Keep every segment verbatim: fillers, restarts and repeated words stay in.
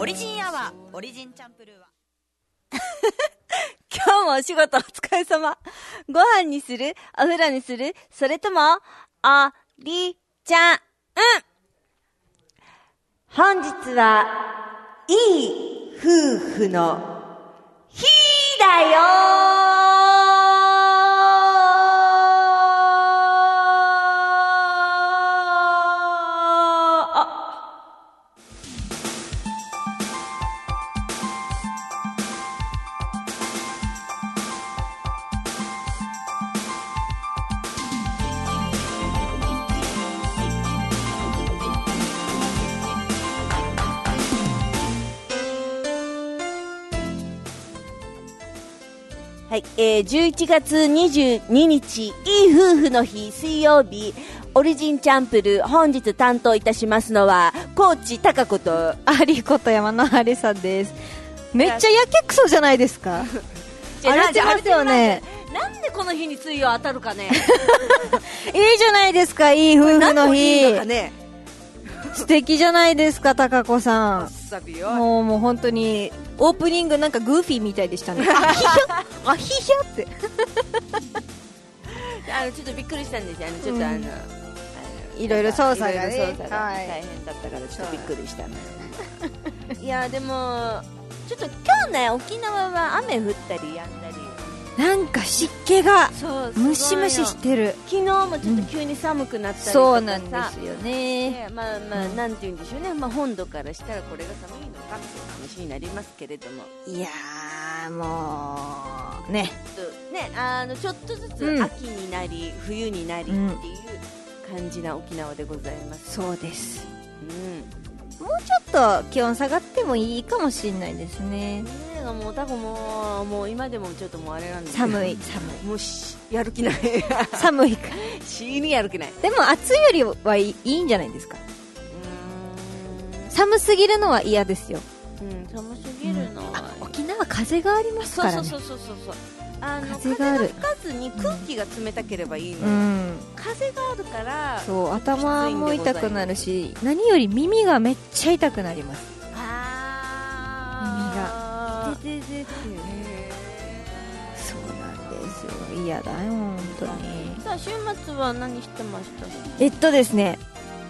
リジンアワー、オリジンチャンプルーは今日もお仕事お疲れ様。ご飯にする？お風呂にする？それとも、おりちゃん。うん。本日は、いい夫婦の日だよはい、えー、じゅういちがつにじゅうににち、いい夫婦の日、水曜日、オリジンチャンプル、本日担当いたしますのは、コーチタカこと、 アリこと山のアリさんです。めっちゃやけくそじゃないですか。荒れてますよね。 なんでこの日に水曜当たるかね。 いいじゃないですか、いい夫婦の日。 ね、 素敵じゃないですか、タカ子さん。もうもう本当にオープニングなんかグーフィーみたいでしたね。あひひゃあひひゃってあのちょっとびっくりしたんですよ。あのちょっとあの、うん、あのいろいろ操作がね、 操作が大変だったからちょっとびっくりしたのよ。いやでもちょっと今日ね、沖縄は雨降ったり止んだり、 なんか湿気がムシムシしてる。 昨日もちょっと急に寒くなったりとかさ、 そうなんですよね。 まあまあ、なんて言うんでしょうね、まあ、本土からしたらこれが寒いのかっていう話になりますけれども、 いやーもうねちょっとね、あのちょっとずつ秋になり、うん、冬になりっていう感じな沖縄でございます。 そうです、 うん、 もうちょっと気温下がってもいいかもしれないですね。 もう多分もう、もう今でもちょっともうあれなんですけど、寒い寒い、 もうしやる気ない寒いか死にやる気ない。 でも暑いよりはいい、いいんじゃないですか。うーん、寒すぎるのは嫌ですよ。 うん、寒すぎるのは、 うん、沖縄風がありますからね。 そうそうそうそうそう、あの風がある、 風が吹かずに空気が冷たければいいの、うん、風があるからそう頭も痛くなるし、何より耳がめっちゃ痛くなります。 あ耳がでででで、 そうなんですよ、嫌だよ本当に。 さあ週末は何してました？ えっとですね、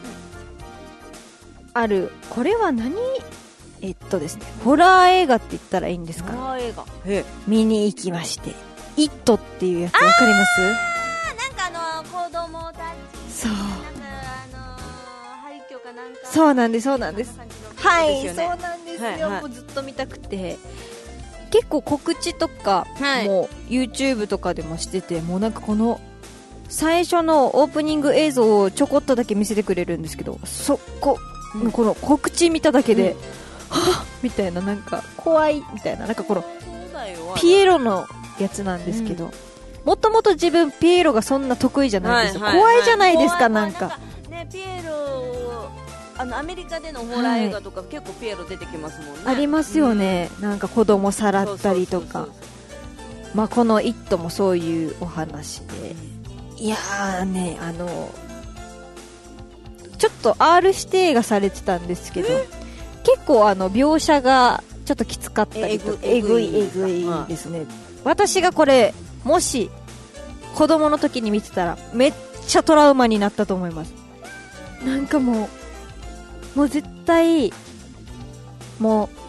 ある、これは何、えっとですね、ホラー映画って言ったらいいんですか、 ホラー映画見に行きまして、イットっていうやつわかります？ あー、なんかあの子供たち、 そう、 なんかあの廃墟かなんか、 そうなんです、そうなんです、はい、そうなんですよ、 はいはい、 もうずっと見たくて、結構告知とか、はい、もう YouTube とかでもしてて、もうなんかこの最初のオープニング映像をちょこっとだけ見せてくれるんですけど、そこ、うん、この告知見ただけで、うん、はぁみたいな、なんか怖いみたいな、なんかこのピエロのやつなんですけど、もともと自分ピエロがそんな得意じゃないですよ、はいはいはい、怖いじゃないですか、なんかね、ピエロ、あのアメリカでのホラー映画とか、はい、結構ピエロ出てきますもんね。 ありますよね、うん、なんか子供さらったりとか、まあこの「イット!」もそういうお話で、いやーね、あのちょっと アール 指定がされてたんですけど、結構あの描写がちょっときつかったりとか、えぐいえぐいですね。私がこれもし子供の時に見てたらめっちゃトラウマになったと思います。なんかもうもう絶対もう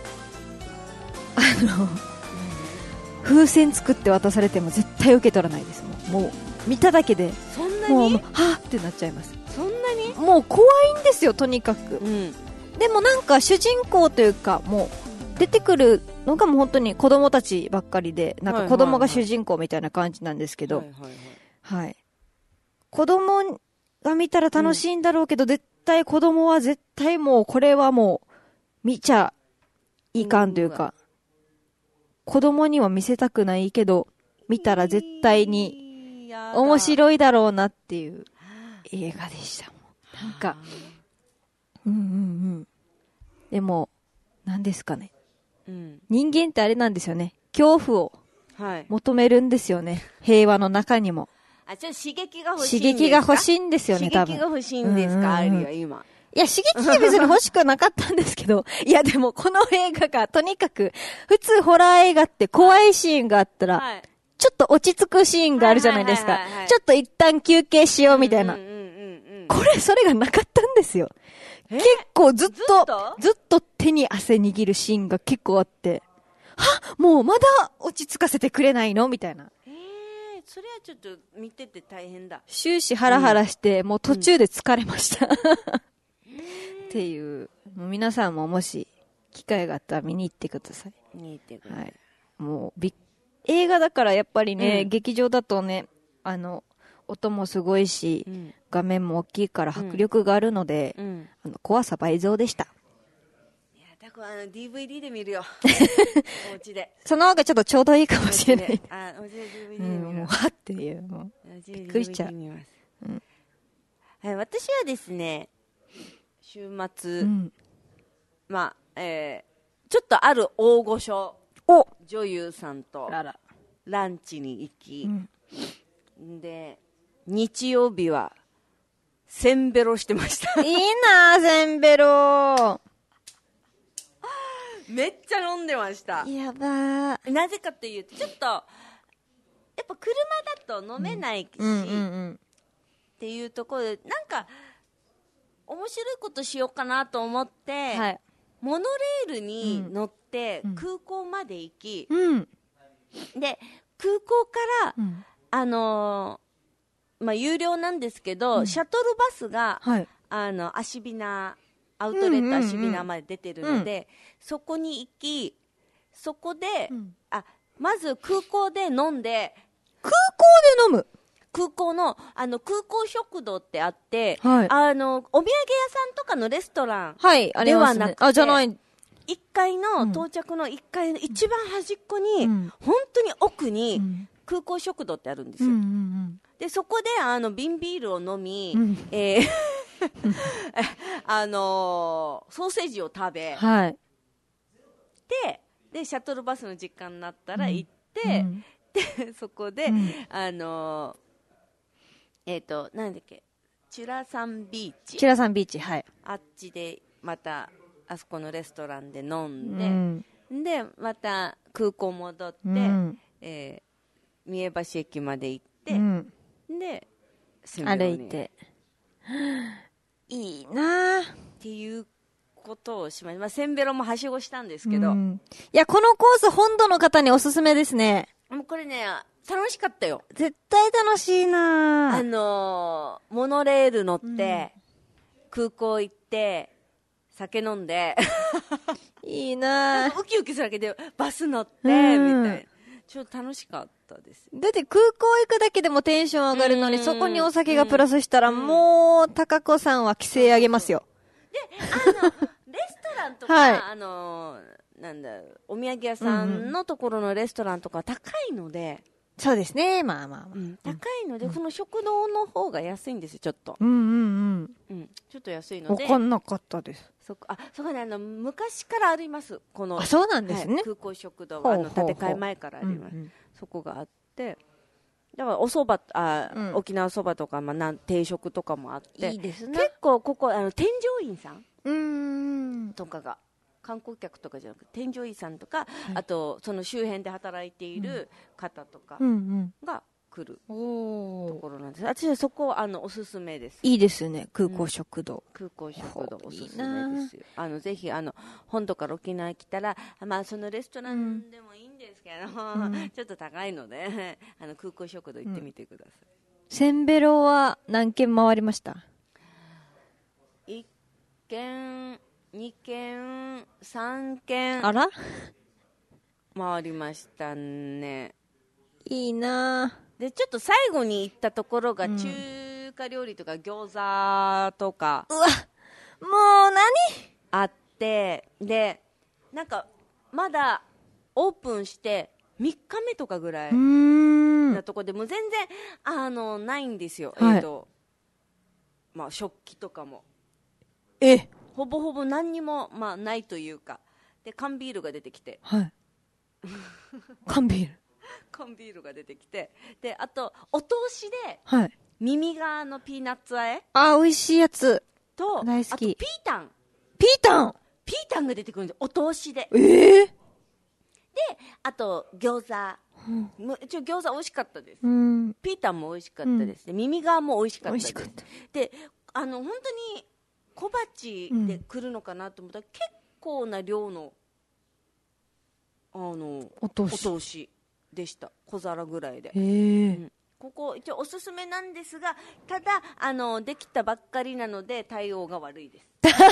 あの風船作って渡されても絶対受け取らないです。もう、もう見ただけでそんなにもうはぁってなっちゃいます。 そんなにもう怖いんですよ、とにかく、 うん、 でもなんか主人公というか、もう出てくるのがもう本当に子供たちばっかりで、なんか子供が主人公みたいな感じなんですけど、はいはいはいはい、子供が見たら楽しいんだろうけど、うん、絶対子供は絶対もうこれはもう見ちゃいかんというか、うん、子供には見せたくないけど見たら絶対に面白いだろうなっていう映画でした。なんかうんうんうん、でも何ですかね、うん、人間ってあれなんですよね、恐怖を求めるんですよね、はい、平和の中にも。 あ、ちょっと刺激が欲しいんですか？ 刺激が欲しいんですよね、多分。 刺激が欲しいんですか、うんうんうん、あるいは今いや、刺激は別に欲しくなかったんですけど、いやでもこの映画がとにかく、普通ホラー映画って怖いシーンがあったら、はい、ちょっと落ち着くシーンがあるじゃないですか。ちょっと一旦休憩しようみたいな。これ、それがなかったんですよ。結構ずっと、ずっと手に汗握るシーンが結構あって、はもうまだ落ち着かせてくれないのみたいな。 ええー、それはちょっと見てて大変だ。 終始ハラハラして、うん、もう途中で疲れました。うん、っていう、もう皆さんももし機会があったら見に行ってください。 見に行ってください。はい。 もうび映画だからやっぱりね、うん、劇場だとね、あの、音もすごいし、うん、画面も大きいから迫力があるので、うん、あの怖さ倍増でした。 いや、だからあの ディーブイディー で見るよ。お家で。 その方がちょっとちょうどいいかもしれない。 あ、お家で ディーブイディー で見る。 うん、もうはっていう、もうびっくりしちゃう。 うん、はい、私はですね、週末、うん、まあ、えー、ちょっとある大御所女優さんとランチに行き、うん、で日曜日はせんべろしてました。 いいなぁ、せんべろ。 めっちゃ飲んでました。 やばー。 なぜかというと、ちょっとやっぱ車だと飲めないし、うんうんうんうん、っていうところでなんか面白いことしようかなと思って、はい、モノレールに乗って空港まで行き、うん、で空港から、うん、あのー、まあ有料なんですけど、うん、シャトルバスが、はい、あのアシビナアウトレットアシビナまで出てるので、うんうん、そこに行き、そこで、うん、あまず空港で飲んで、 空港で飲む。 空港の、あの、空港食堂ってあって、はい、あの、お土産屋さんとかのレストランではなくて、はい、ありますね。あ、じゃない。いっかいの、うん、到着のいっかいの一番端っこに、うん、本当に奥に、空港食堂ってあるんですよ。うんうんうん、で、そこで、あの、瓶ビールを飲み、うん、えー、あのー、ソーセージを食べ、はい、で、で、シャトルバスの時間になったら行って、うん、で、そこで、うん、あのー、えっ、ー、と、なんだっけ、チュラサンビーチ。 チュラサンビーチ、はい。 あっちで、また、あそこのレストランで飲んで、うん、で、また空港戻って、うん、えー、三重橋駅まで行って、うん、で、 歩いて。いいなぁ。 っていうことをしました。まあ、せんべろもはしごしたんですけど、うん。 いや、このコース本土の方におすすめですね。 もうこれね、楽しかったよ。 絶対楽しいなぁ。 あのー、モノレール乗って、うん、空港行って、酒飲んで。 いいなぁ。 ウキウキするだけで、バス乗って、うん、みたいな。ちょっと楽しかったです。 だって空港行くだけでもテンション上がるのに、そこにお酒がプラスしたら、もう、高子さんは規制上げますよ。 で、あの、レストランとか、はい、あの、なんだ、お土産屋さんのところのレストランとか高いので、 そうですね、まあまあまあ。うん、 高いので、うん、この食堂の方が安いんですよ、ちょっと。 うんうんうん。 うん、ちょっと安いので。 わかんなかったです。 そこ、あ、そこね、あの、昔からあります。この。 あ、そうなんですね。 はい、空港食堂は、あの、建て替え前からあります。うんうん、そこがあって、だからお蕎麦、あ、うん、沖縄そばとか、まあ、なん定食とかもあって。 いいですね。 結構、ここ、あの、添乗員さんうーん。 とかが。観光客とかじゃなくて添乗員さんとか、はい、あとその周辺で働いている方とかが来るところなんです。私はそこあのおすすめです。 いいですね、空港食堂、 うん、空港食堂おすすめですよ。あのぜひあの本土から沖縄来たら、まあそのレストランでもいいんですけど、うん、ちょっと高いのであの空港食堂行ってみてください。うん、 せんべろは何軒回りました？ いっけんにけん、さんけん。 あら回りましたね。 いいなぁ。 で、ちょっと最後に行ったところが中華料理とか餃子とか。 うん、うわ、もう何あって、で、なんか、まだオープンしてみっかめとかぐらいなとこで、もう全然、あの、ないんですよ。はい、えっと、まあ、食器とかも。 えほぼほぼ何にも、まあ、ないというか。で、缶ビールが出てきて。 はい。缶ビール缶ビールが出てきて。で、あと、お通しで、 はい。 耳側のピーナッツ和え。 あ、美味しいやつ。 と、 大好き。 あとピータン。 ピータンピータンが出てくるんです。お通しで。 えー、で、 あと、餃子。うん、一応餃子美味しかったです。 うん、 ピータンも美味しかったですね。うん、耳側も美味しかったです。 美味しかった。 で、あの、本当に小鉢で来るのかなと思ったら、うん、結構な量の、あの、お通し。お通しでした。小皿ぐらいで。 へー。うん、 ここ一応おすすめなんですが、ただあのできたばっかりなので対応が悪いです。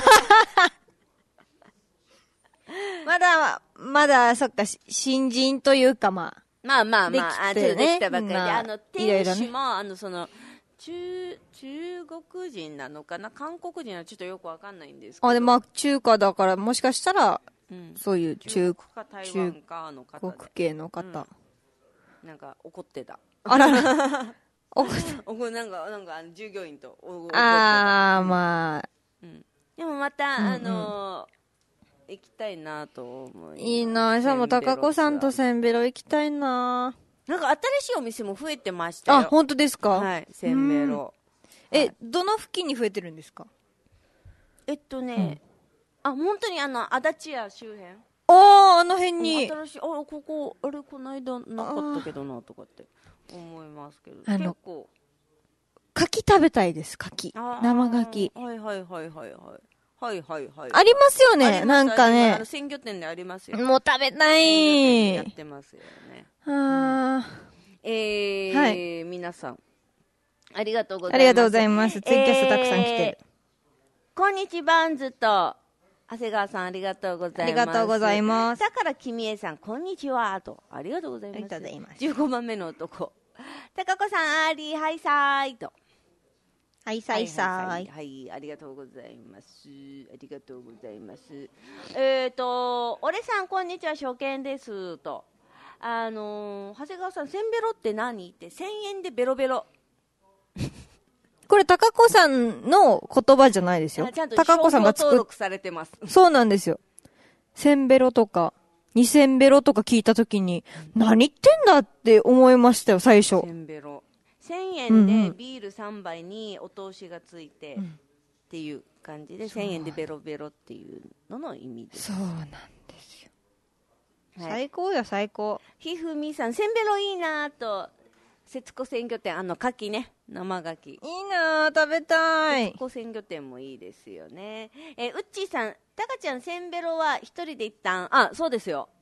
まだまだそっか新人というかまあまあまあまあできて、ね、 できたばっかりで、まあ、あの店主も、 ね、 あのその中中国人なのかな韓国人はちょっとよくわかんないんですけど。 あでまあ中華だからもしかしたら、うん、そういう中国か台湾かの方で中国系の方、 うん、なんか怒ってた。 あらら。 怒ってなんかなんか従業員と怒ってた。 ああまあ、 うん、でもまた、うんうん、あのー、行きたいなと思い。 いいな。しかも高子さんとせんべろ行きたいな。 なんか新しいお店も増えてましたよ。 あ、本当ですか？ はい、せんべろ。 え、はい、どの付近に増えてるんですか？ えっとね、うん、あ、本当にあの足立屋周辺。 ああ、あの辺に。 新しい、あ、ここ、あれ、この間なかったけどな、とかって思いますけど。 あの、 結構。 柿食べたいです、柿。生柿。 はいはいはいはいはい。はいはいはい。 ありますよね、なんかね。 あの鮮魚店でありますよ。 もう食べたい。 やってますよね。 あー。えー、はい、皆さん、ありがとうございます。 ありがとうございます。ツイキャスたくさん来てる。 こんにちバンズと、長谷川さんありがとうございます。 ありがとうございます。 だから君江さんこんにちはとありがとうございます。ありがとうございます。じゅうごばんめの男。高子さんありはいさーいと。 はいさいさーい。 はい、はい、ありがとうございます。ありがとうございます。えっ、ー、と俺さんこんにちは初見ですと。あのー、長谷川さんせんべろって何ってせんえんでベロベロ。 これ高子さんの言葉じゃないですよ。高子さんが登録されてます。 そうなんですよ。せんべろとかにせんべろとか聞いたときに、うん、何言ってんだって思いましたよ最初。 せんべろせんえんでビールさんばいにお通しがついて、うん、っていう感じでせんえんでベロベロっていうのの意味です。 そうなんですよ。はい、最高よ最高。 ひふみさんせんべろいいなぁと。節子鮮魚店、あの牡蠣ね、生牡蠣いいなぁ、食べたい。 節子鮮魚店もいいですよね。えー、うっちーさん、たかちゃんせんべろは一人で一旦、あ、そうですよ。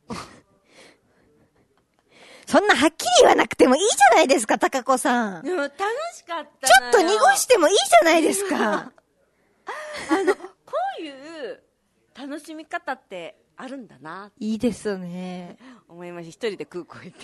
そんなはっきり言わなくてもいいじゃないですか、たかこさん。 でも楽しかったのよ。 ちょっと濁してもいいじゃないですか。 あの、こういう楽しみ方ってあるんだな。 いいですね。 思いました。一人で空港行って。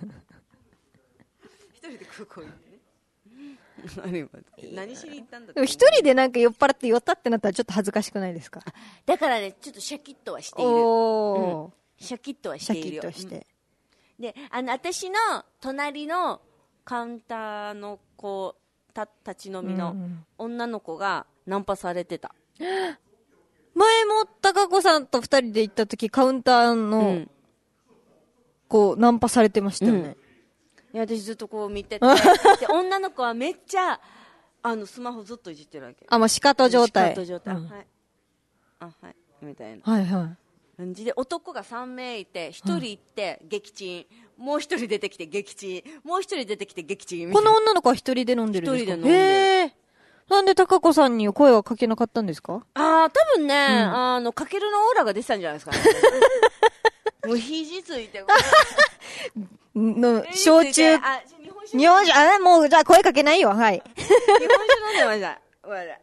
一人で空港行ってね。あります。何しに行ったんだって。 一人でなんか酔っ払って酔ったってなったらちょっと恥ずかしくないですか？ だからね、ちょっとシャキッとはしている。おー、うん、シャキッとはしているよ。 シャキッとして。 うん、で、あの、私の隣のカウンターの子、た、立ち飲みの女の子がナンパされてた。 前も高子さんと二人で行った時カウンターの、うん、こうナンパされてましたよね。うんいや私ずっとこう見ててで女の子はめっちゃあのスマホずっといじってるわけ。 あもうシカト状態。 シカト状態、うん、はいあはいみたいなはいはい感じで男がさんめいいてひとり行って撃沈、うん、もうひとり出てきて撃沈もうひとり出てきて撃沈みたいな。 この女の子はひとりで飲んでるんですか？ ひとりで飲んでる。 へーなんで高子さんに声はかけなかったんですか？ ああ多分ね、うん、あのかけるのオーラが出てたんじゃないですかね。もう肘ついての焼酎あ日本酒あもうじゃあ声かけないよはい日本酒飲んでましたわら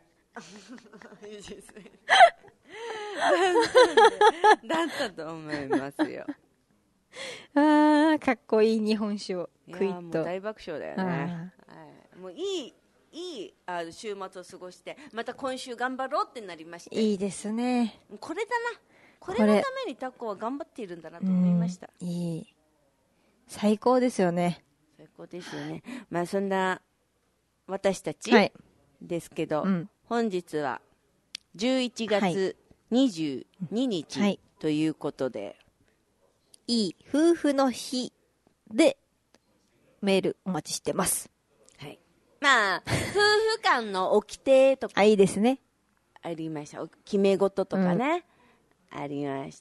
だったと思いますよ。 あーかっこいい日本酒をクイッと大爆笑だよね、はい、もういいいいあ週末を過ごしてまた今週頑張ろうってなりました。 いいですね。 これだなこれのためにタコは頑張っているんだなと思いました。 いい最高ですよね。 最高ですよね。まあそんな私たちですけど、はいうん、本日はじゅういちがつにじゅうににち、はい、ということで、 いい夫婦の日でメールお待ちしてます。 はい。まあ夫婦間の掟とかあいいですね。 ありました。決め事とかね、うん、ありました、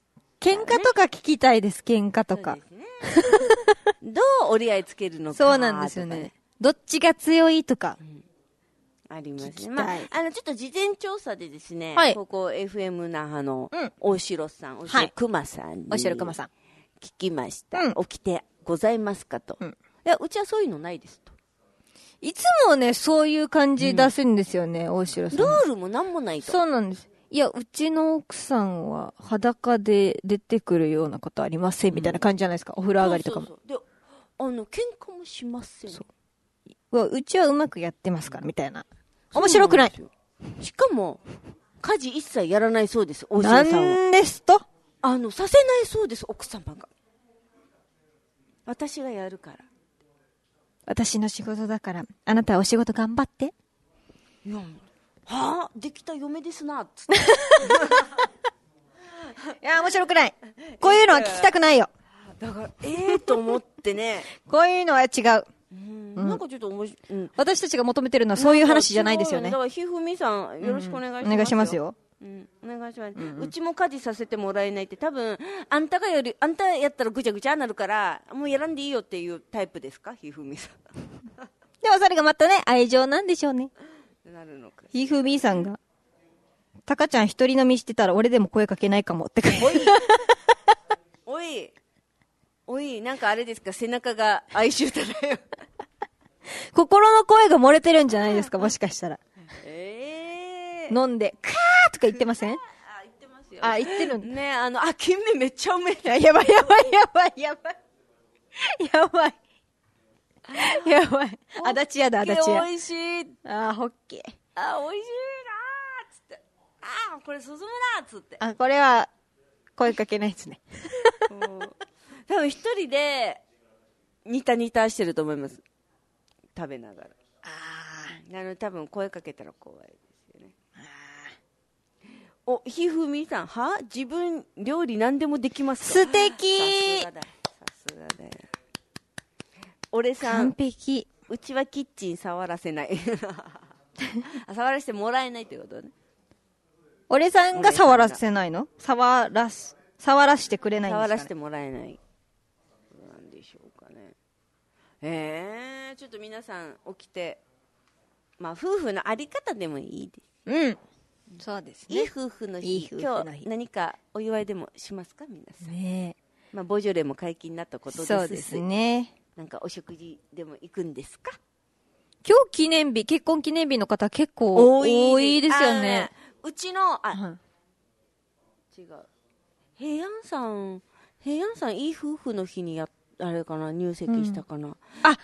ね。喧嘩とか聞きたいです、喧嘩とか。 そうですね、どう折り合いつけるのか、 そうなんですよね。どっちが強いとか。うんありますね。まあ、あの、ちょっと事前調査でですね、 はい、 ここ エフエム 那覇の大城さん、うん、大城熊さんに、 大城熊さん。 聞きました。 うん、 起きてございますかと、うん。いや、うちはそういうのないですと。 いつもね、そういう感じ出すんですよね、うん、大城さん。 ルールもなんもないと。 そうなんです。いや、うちの奥さんは裸で出てくるようなことありません、みたいな感じじゃないですか。お風呂上がりとかも。 そうそうそう。で、あの、喧嘩もしません。そう。 うちはうまくやってますから、みたいな。面白くない。 しかも、家事一切やらないそうです、大城さんは。 なんですとあの、させないそうです、奥様が。私がやるから。 私の仕事だから、あなたはお仕事頑張って。 いや、はぁ、できた嫁ですな、つって。 いや、面白くない。こういうのは聞きたくないよ。 だから、ええー、と思ってね。 こういうのは違う。 うん、なんかちょっと面白い、うん、 私たちが求めてるのはそういう話じゃないですよね。 だからひふみさんよろしくお願いしますよ、うん、 お願いしますよ、 うん、お願いします、うんうん、うちも家事させてもらえないって多分あんたがよりあんたやったらぐちゃぐちゃになるからもうやらんでいいよっていうタイプですかひふみさんでもそれがまたね愛情なんでしょうね。 なるのかひふみさんがタカちゃん一人飲みしてたら俺でも声かけないかもっておいおいおいなんかあれですか背中が哀愁漂う心の声が漏れてるんじゃないですか、もしかしたら。 えー、 飲んで、カーとか言ってません？あ、 言ってますよ。 あ、言ってるんね、あの、あ、金目めっちゃうめえ。 やばいやばいやばいやばい。やばい。やばい。あだちやだ、あだちや。 美味しい。 あ、ホッケー。 あ、美味しいなーつって。あ、これ進むなーつって。 あ、これは、声かけないですね。 多分一人で、ニタニタしてると思います。食べながら。ああ。あの、多分声かけたら怖いですよね。あお、ひふみさん、は自分料理何でもできますか？ 素敵。 さすがだ。さすがだよ。俺さん。完璧。 うちはキッチン触らせない。触らせてもらえないということね。 俺さんが触らせないの？触らす、触らしてくれないんですかね？ 触らせてもらえない。なんでしょうかね。えー、ちょっと皆さん起きて、まあ夫婦のあり方でもいいです。 うん。そうですね。 いい夫婦の日。いい夫婦の日。今日何かお祝いでもしますか皆さん。 ねえ。 まあボジョレも解禁になったことですし。 そうですね。 なんかお食事でも行くんですか？ 今日記念日、結婚記念日の方結構多い、多いですよね。 うちの、あ、はい、違う。平安さん、平安さんいい夫婦の日にや、あれかな、入籍したかな。うん、 あ、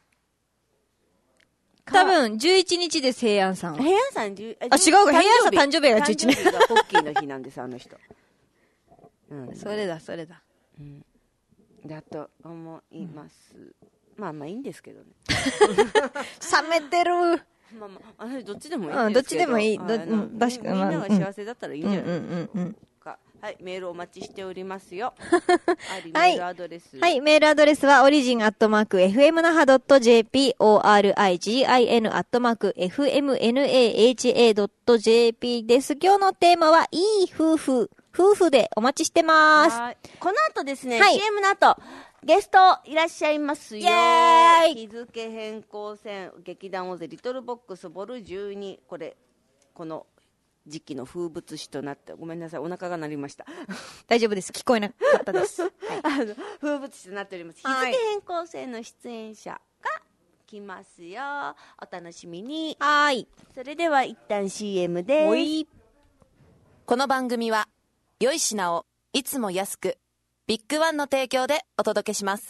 多分じゅういちにちです、平安さんは。 平安さん、あ、違うか、平安さん誕生日がじゅういちにち。 誕生日がポッキーの日なんです、あの人。 うん、それだ、それだ。 うん。だと思います。うん、まあまあいいんですけどね。 冷めてる。 まあまあ、あどっちでもいいんですけど。うん、 どっちでもいい。どうん、 確かに。みんなが幸せだったらいいんじゃないですか。 うんうんうんうん。 はい、メールお待ちしておりますよ。 はい、メールアドレス。はい、メールアドレスは、オリジンアットマーク、エフエムナハドットジェーピー、オーアールアイジーアイエヌアットマーク、エフエムエヌエーエイチエードットジェーピー です。今日のテーマは、いい夫婦、夫婦でお待ちしてます。はい。 この後ですね、はい、シーエム の後、ゲストいらっしゃいますよ。イエーイ。日付変更線、劇団大勢リトルボックスボルじゅうに、これ、この、時期の風物詩となって、ごめんなさい、お腹が鳴りました。 大丈夫です。聞こえなかったです。はい、 あの風物詩となっております。日付変更線の出演者が来ますよ。お楽しみに。 はい。 それでは一旦 シーエム です。おい。 この番組は、良い品をいつも安く、ビッグワンの提供でお届けします。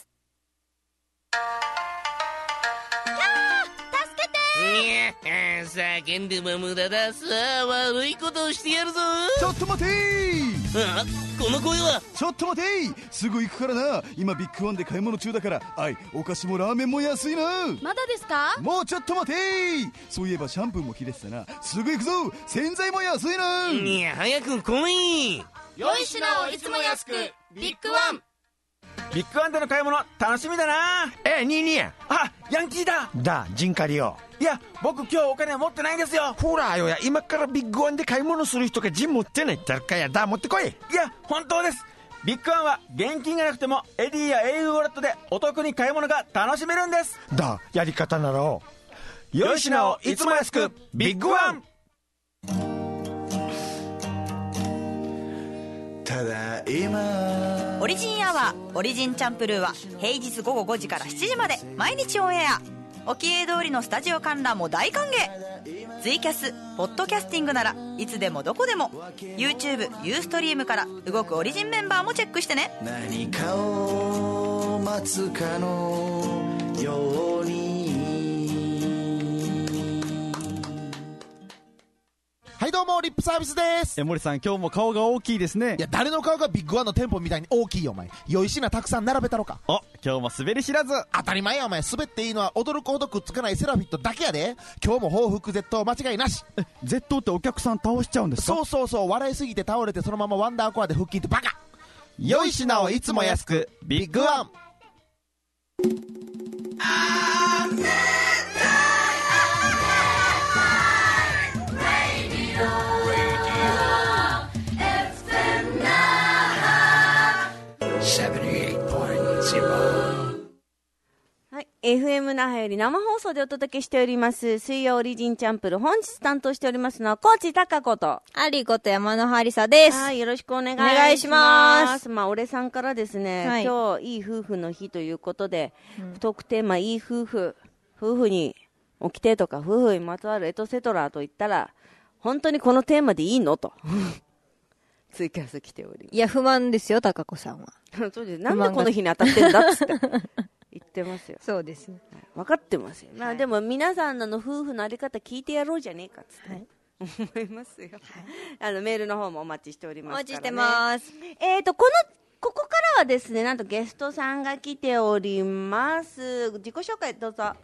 叫んでも無駄だ。さあ悪いことをしてやるぞ。 ちょっと待てー。 あ、この声は。 ちょっと待てー。すぐ行くからな。今ビッグワンで買い物中だから。あい、お菓子もラーメンも安いな。 まだですか？ もうちょっと待てー。そういえばシャンプーも切れてたな。すぐ行くぞ。洗剤も安いな。 いや早く来い。 良い品をいつも安くビッグワン。 ビッグワンでの買い物楽しみだな。 え、ニーニー。 あ、ヤンキーだ。 だ、ジンカリオ。 いや、僕今日お金持ってないんですよ。 ほらよや、今からビッグワンで買い物する人がジン持ってないって言ったらかや。だ、持ってこい。 いや、本当です。ビッグワンは現金がなくてもエディや エーユー ウォレットでお得に買い物が楽しめるんです。 だ、やり方ならおう。 良い品をいつも安く、ビッグワン。 ただいまオリジンアワーオリジンチャンプルーは平日午後ごじからしちじまで毎日オンエア。沖江通りのスタジオ観覧も大歓迎。ツイキャス、ポッドキャスティングならいつでもどこでも YouTube、ユーストリームから動くオリジンメンバーもチェックしてね。 何かを待つかのように。 はいどうもリップサービスです。 え森さん今日も顔が大きいですね。 いや誰の顔がビッグワンの店舗みたいに大きいよお前。良い品たくさん並べたろか。 お、今日も滑り知らず。 当たり前やお前。滑っていいのは驚くほどくっつかないセラフィットだけやで。今日も報復絶倒間違いなし。 え絶倒ってお客さん倒しちゃうんですか。 そうそうそう、笑いすぎて倒れてそのままワンダーコアで腹筋ってバカ。 良い品をいつも安く、ビッグワン。 はい、エフエム 那覇より生放送でお届けしております水曜オリジンチャンプル。本日担当しておりますのは高知高子とアリコと山のハリサです。 はい、よろしくお願いします。 お願いします。 まあ俺さんからですね、はい、今日いい夫婦の日ということで、うん、トークテーマいい夫婦、夫婦に起きてとか夫婦にまつわるエトセトラと言ったら本当にこのテーマでいいのとツイキャス来ております。 いや不満ですよ高子さんは。 そうです。なんでこの日に当たってんだっつって言ってますよ。 そうです。 分かってますよ。まあでも皆さんの夫婦のあり方聞いてやろうじゃねえかっつって、はい、思いますよ。はい、あのメールの方もお待ちしておりますからね。 お待ちしてます。 えっとこのここからはですね、なんとゲストさんが来ております。自己紹介どうぞ。 はい、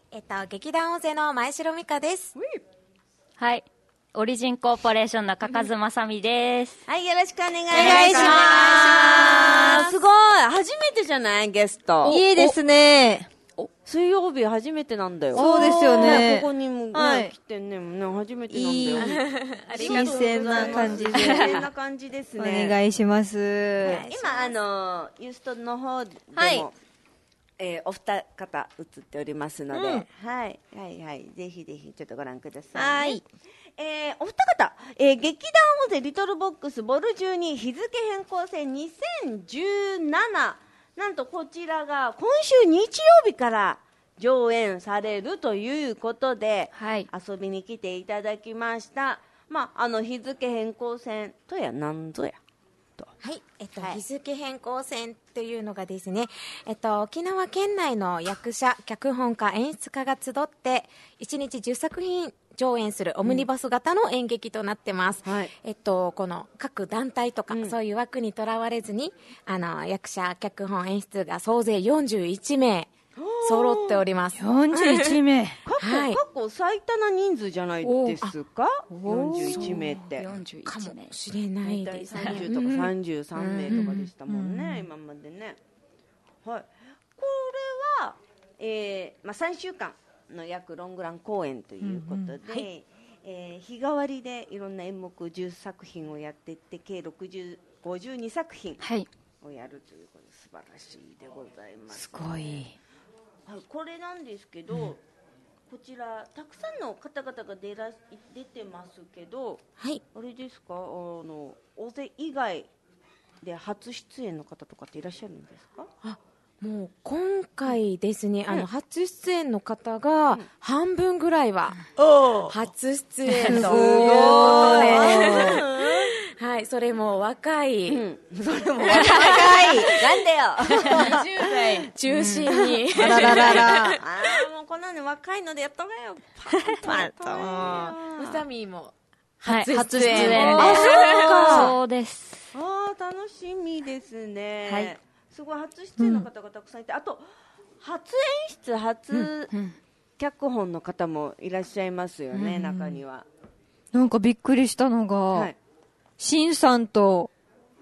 えっと劇団大勢の前城美香です。 はい。オリジンコーポレーションのかかずまさみです。 はい、よろしくお願いします。お願いします。すごい。初めてじゃないゲスト。 いいですね。 水曜日初めてなんだよ。 そうですよね。 ここにも、ねはい、来てね、初めてなんだよ。 いい新鮮な感じで。 新鮮な感じですね。 お願いします。 今、あの、ユーストの方でも、はいえー、お二方映っておりますので、うん、はい、はいはいぜひぜひちょっとご覧ください、ね。はい。えー、お二方、えー、劇団大勢リトルボックスボルじゅうに日付変更線にせんじゅうなな、なんとこちらが今週日曜日から上演されるということで、はい、遊びに来ていただきました。まああの日付変更線とやなんぞや。 はい、えっと、はい、日付変更線というのがですね、えっと、沖縄県内の役者、脚本家、演出家が集っていちにちじゅっさくひん上演するオムニバス型の演劇となってます、うんはいえっと、この各団体とか、うん、そういう枠にとらわれずにあの役者、脚本、演出が総勢よんじゅういちめい揃っております。 よんじゅういちめい過去、はい、過去最多な人数じゃないですか。よんじゅういちめいってかもしれないです。 さんじゅうとかさんじゅうさんめいとかでしたもんね、うんうん、今までね。はい、これは、えーまあ、さんしゅうかんの約ロングラン公演ということで、うんうんはいえー、日替わりでいろんな演目じゅっさくひんをやっていって計ろくじゅう、ごじゅうにさくひんをやるということで素晴らしいでございます、ね、 すごい。 はい、これなんですけど、うん、こちらたくさんの方々が出ら出てますけど、はい、あれですか、あの大勢以外で初出演の方とかっていらっしゃるんですか？ あ、もう今回ですね、うん、あの初出演の方が半分ぐらいは初出演ということではい、それも若い、うん、 それも若いなんでよにじゅうだい中心に、 うん、あららららあもうこんなの若いのでやったわよパッとムサミも初出演、はい、 初出演あ、そうかそうです。 あ楽しみですね、はい、すごい初出演の方がたくさんいて、うん、あと初演出初脚本の方もいらっしゃいますよね、うん、中には。 なんかびっくりしたのが、はい、シンさんと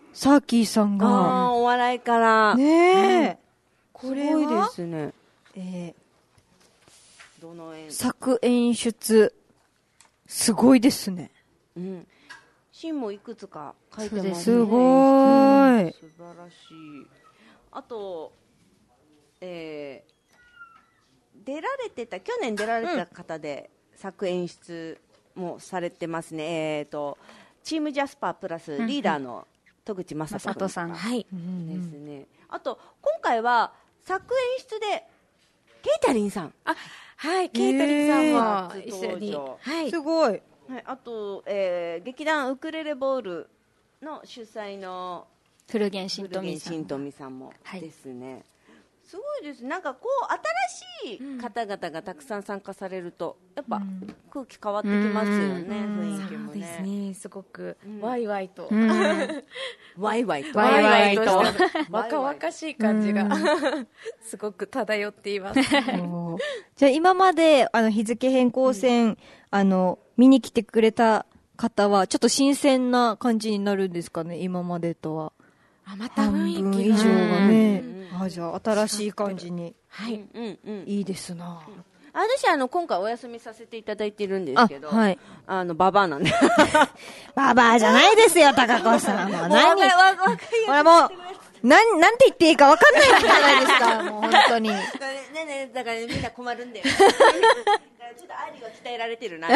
サーキーさんが。 ああ、お笑いから。 ねえ。うん、 これはすごいですね。 えー、どの演作演出、すごいですね。 うん。シーンもいくつか書いてますね。 すごい。 素晴らしい。あと、えー、出られてた、去年出られてた方で、うん、作演出もされてますね。えっと、チームジャスパープラスリーダーの戸口正人さん。はい。ですね。あと、今回は作演出で、ケイタリンさん。 あ、はい、ケイタリンさんも一緒に。 はい。すごい。 はい、あと、えー、劇団ウクレレボールの主催の古源新富さん。 新富さんもですね。はい、すごいです。なんかこう新しい方々がたくさん参加されると、やっぱ空気変わってきますよね。雰囲気もね。そうですね。 すごくワイワイと、 ワイワイとワイワイと若々しい感じがすごく漂っています。 じゃあ今まであの日付変更線、あの見に来てくれた方はちょっと新鮮な感じになるんですかね、今までとは。 あ、また雰囲気が半分以上がね、あ、じゃあ新しい感じに。 はい、 うんうん、 いいですな。 私あの今回お休みさせていただいてるんですけど、 あ、はい、 あのババアなんでババアじゃないですよ、高子さん。もう何、これもうなんなんて言っていいか分かんないじゃないですか、もう本当に。ねね、だからみんな困るんだよ。ちょっと愛理が鍛えられてるな。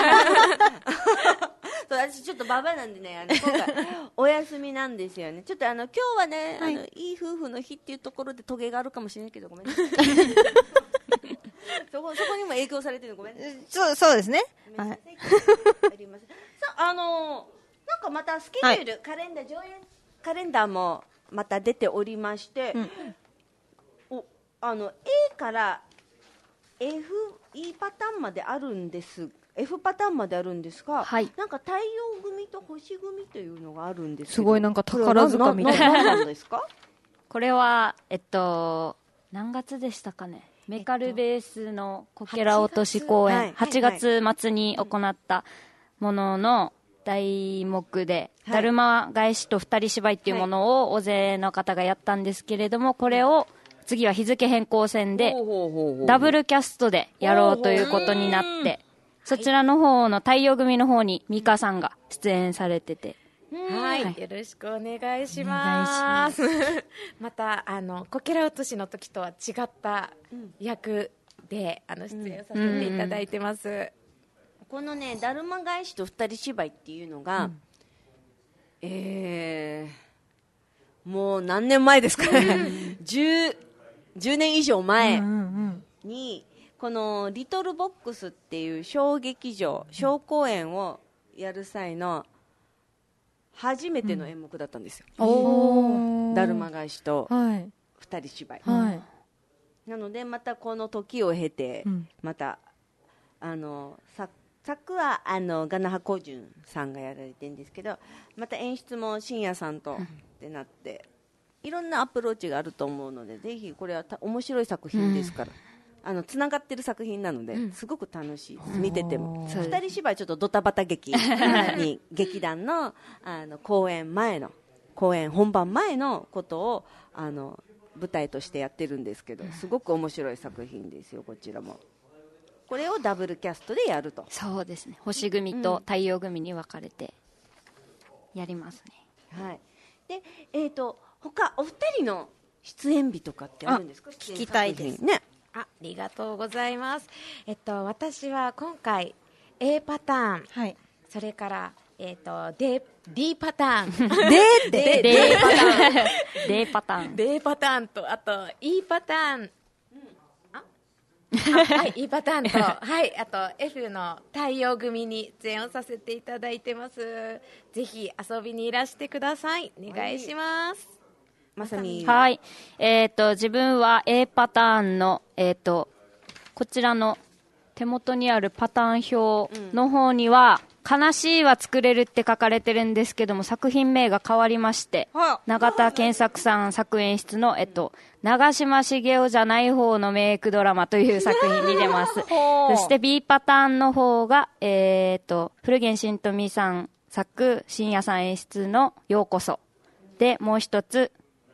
そう私ちょっとババアなんでね、あの今回お休みなんですよね。ちょっとあの今日はね、はい、あのいい夫婦の日っていうところでトゲがあるかもしれないけどごめんね。そこそこにも影響されてるのごめんね。 そうそうですね。はい。 あります。さあ、あのー、なんかまたスケジュール、はい、カレンダー上演カレンダーもまた出ておりまして、うん、おあの A から F E パターンまであるんです。F パターンまであるんですが、はい、なんか太陽組と星組というのがあるんですけど、 すごいなんか宝塚みたいな。 何なんですか？ これはえっと何月でしたかね。メカルベースのこけら落とし公演、はちがつ末に行ったものの題目で、はい、だるま返しと二人芝居っていうものを大勢の方がやったんですけれども、これを次は日付変更線でダブルキャストでやろうということになって、そちらの方の太陽組の方にミカさんが出演されてて、 はい、はい、よろしくお願いします。またあのこけら落としの時とは違った役で、うん、あの出演させていただいてます。うんうん、 このねだるま返しと二人芝居っていうのが、うん、えー、もう何年前ですかね。じゅうねん以上前に、このリトルボックスっていう小劇場小公演をやる際の初めての演目だったんですよ。うん、だるま返しと二人芝居、はい、なのでまたこの時を経て、うん、またあの作作はあのガナハコジュンさんがやられてるんですけど、また演出も深夜さんとってなって、うん、いろんなアプローチがあると思うので、ぜひこれはた面白い作品ですから、うん、あのつながってる作品なので、うん、すごく楽しいです、見てても。二人芝居ちょっとドタバタ劇に劇団 の, あの公演前の公演本番前のことをあの舞台としてやってるんですけど、すごく面白い作品ですよ。こちらもこれをダブルキャストでやると。 そうですね、星組と太陽組に分かれてやりますね。 うん、はい。で、えーと他お二人の出演日とかってあるんですか？ 聞きたいですね。あ, ありがとうございます。えっと、私は今回 A パターン、はい、それから、えっと、D, D パターン D, D, D パターン D パターン D パターンと、あと E パターン、うん、ああはい、E パターンと、はい、あと F の太陽組に出演をさせていただいてます。ぜひ遊びにいらしてください。お願いします。はい、 まさに。 はい。えっと、自分は A パターンの、えっと、こちらの手元にあるパターン表の方には、うん、悲しいは作れるって書かれてるんですけども、作品名が変わりまして、永田健作さん作演出の、えっと、長嶋茂雄じゃない方のメイクドラマという作品に出ます。そして B パターンの方が、えっと、古源新富さん作、深夜さん演出のようこそ。 で、もう一つ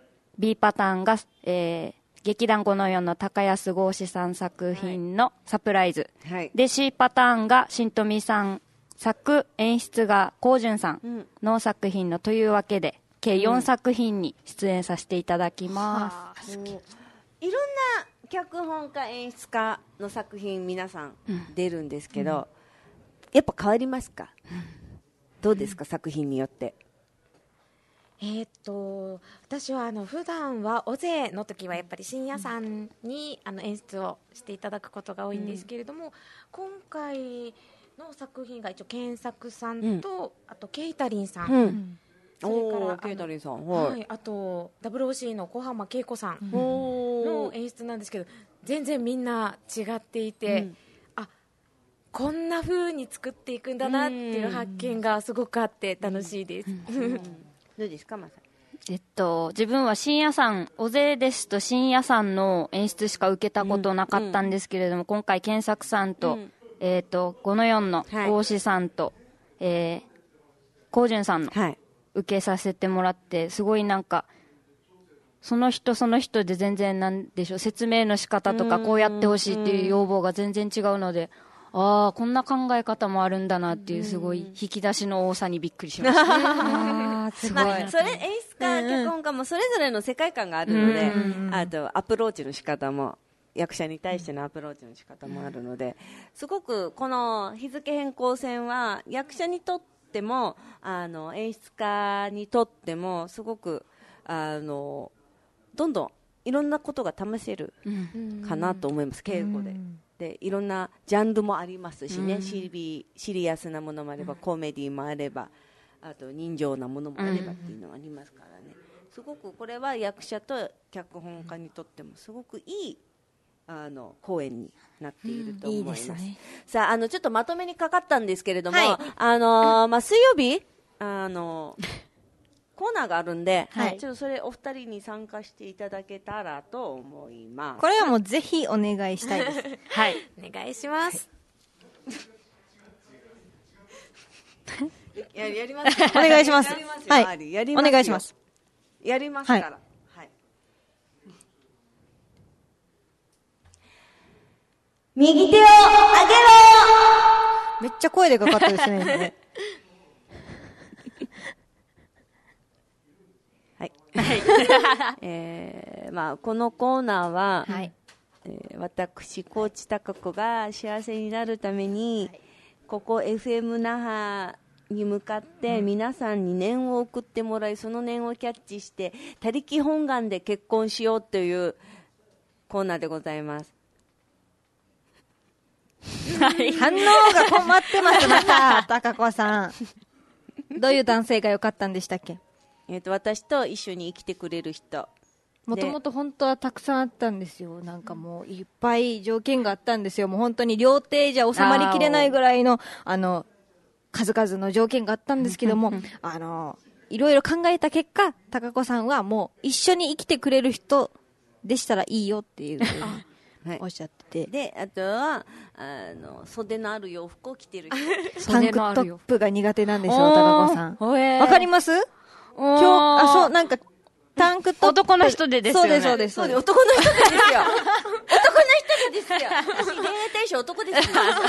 B パターンが、えー、劇団ごのよんの高安剛志さん作品のサプライズ、はい、で C パターンが新富さん作、演出が高潤さんの作品のというわけで計よんさく品に出演させていただきます、 うん、いろんな脚本家演出家の作品皆さん出るんですけど、うん、やっぱ変わりますか、うん、どうですか、作品によって。 えー、っと私はあの普段は大勢の時はやっぱり深夜さんにあの演出をしていただくことが多いんですけれども、うん、今回の作品が一応健作さんと、うん、あとケイタリンさん、うん、それからケイタリンさん、 はいはい、あと ダブルオーシー の小浜恵子さんの演出なんですけど、全然みんな違っていて、うん、あこんな風に作っていくんだなっていう発見がすごくあって楽しいです、うんうん、 どうですか、まさえっと、自分は深夜さん、尾瀬ですと深夜さんの演出しか受けたことなかったんですけれども、うん、今回健作さんと、うん、えー、とごのよんの大志さんと、はい、えー、高潤さんの受けさせてもらって、すごいなんかその人その人で全然なんでしょう、説明の仕方とかこうやってほしいっていう要望が全然違うので、ああこんな考え方もあるんだなっていうすごい引き出しの多さにびっくりしました、ね、 あすごい、まあ、それ演出家、脚本家もそれぞれの世界観があるので、あとアプローチの仕方も役者に対してのアプローチの仕方もあるので、すごくこの日付変更線は役者にとってもあの演出家にとってもすごくあのどんどんいろんなことが試せるかなと思います、稽古で。でいろんなジャンルもありますしね、シリ、シリアスなものもあればコメディもあれば、あと人情なものもあればっていうのがありますからね、すごくこれは役者と脚本家にとってもすごくいいあの公演になっていると思います、うん、いいですね。さあ、あのちょっとまとめにかかったんですけれども、はい、あのーまあ、水曜日あのコーナーがあるんで、はい、ちょっとそれお二人に参加していただけたらと思います。 これはもうぜひお願いしたいですはいお願いします、 はい、や, やりますお願いします。 はい、やりますよ。お願いします。やりますから。はいはい、右手を上げろ。 めっちゃ声でかかったですね。ねはい。はい。えー、まあこのコーナーは、はい、えー、私高知貴子が幸せになるために、はい、ここ エフエム 那覇に向かって皆さんに念を送ってもらい、その念をキャッチして他力本願で結婚しようというコーナーでございます。 はい、反応が困ってますまた高子さん。どういう男性が良かったんでしたっけ？ えっと私と一緒に生きてくれる人。 もともと本当はたくさんあったんですよ。なんかもういっぱい条件があったんですよ。もう本当に両手じゃ収まりきれないぐらいのあの数々の条件があったんですけども、あのいろいろ考えた結果、高子さんはもう一緒に生きてくれる人でしたらいいよっていうはい、おっしゃってて、 であとはあの袖のある洋服を着てる人。 タンクトップが苦手なんですよ高子さん。わかります？今日あそうなんかタンクトップ男の人でですよね。 そうですそうです。 そうです男の人でですよ。男の人でですよ。私恋愛対象男ですよ。